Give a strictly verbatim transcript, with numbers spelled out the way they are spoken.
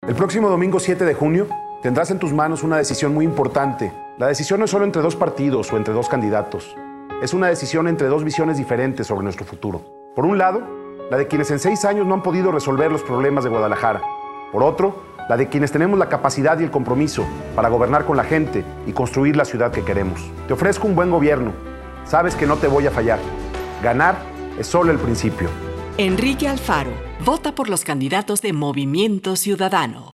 El próximo domingo siete de junio tendrás en tus manos una decisión muy importante. La decisión no es solo entre dos partidos o entre dos candidatos. Es una decisión entre dos visiones diferentes sobre nuestro futuro. Por un lado, la de quienes en seis años no han podido resolver los problemas de Guadalajara. Por otro, la de quienes tenemos la capacidad y el compromiso para gobernar con la gente y construir la ciudad que queremos. Te ofrezco un buen gobierno. Sabes que no te voy a fallar. Ganar es solo el principio. Enrique Alfaro. Vota por los candidatos de Movimiento Ciudadano.